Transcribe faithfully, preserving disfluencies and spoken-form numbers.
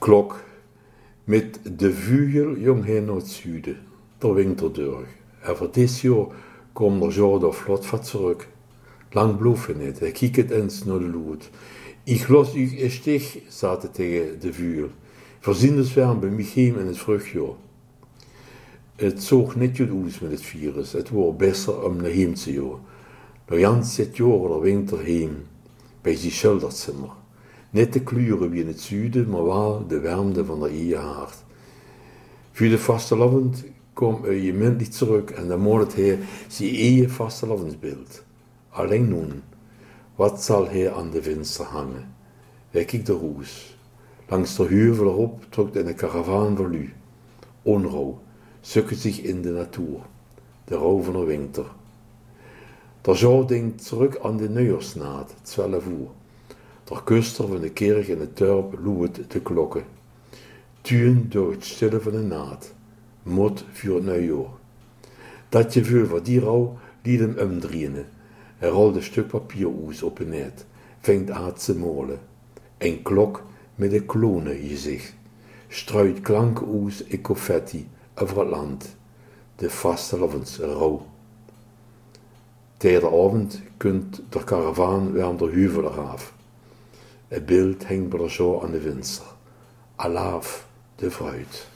klok met de vugel jong hij naar het zuiden, der winter door. En voor dit jaar komt er zo door vlot van terug. Lang bleef hij niet, hij kijkt eens naar de lood. Ik los u een stich, zei hij tegen de vugel. Voorzien dus weer bij mij in het vruchtjaar. Het zag niet goed uit met het virus, het was beter om naar heem te gaan. Nog jans het jaar de winter heen, bij zijn schilderzimmer. Niet de kleuren wie in het zuiden, maar wel de warmte van de eigen haard. Voor de vastelavond kwam hij je muntlich terug en dan maakte hij zijn eigen vastelavondsbeeld. Alleen nun, wat zal hij aan de venster hangen? Hij kijkt de roes. Langs de heuvel erop trok een karavaan verlu. Onrouw, zoekt zich in de natuur. De rouw van de winter. Der zou denkt terug aan de nieuwjaarsnaad, twaalf uur. Der kuster van de kerk in het dorp loeit de klokken. Tuin door het stille van de naad. Mot voor het nieuwjaar. Dat gevoel van die rouw liet hem omdraaien. Hij rolde een stuk papier uit op een net, vangt aan te molen. Een klok met een klone gezicht. Struit klanken uit en confetti over het land. De vastelavondsrouw. Tegen de avond kunt de karavaan weer aan de heuvel eraf. Het beeld hangt bij de zo aan de venster. Alaaf de fruit.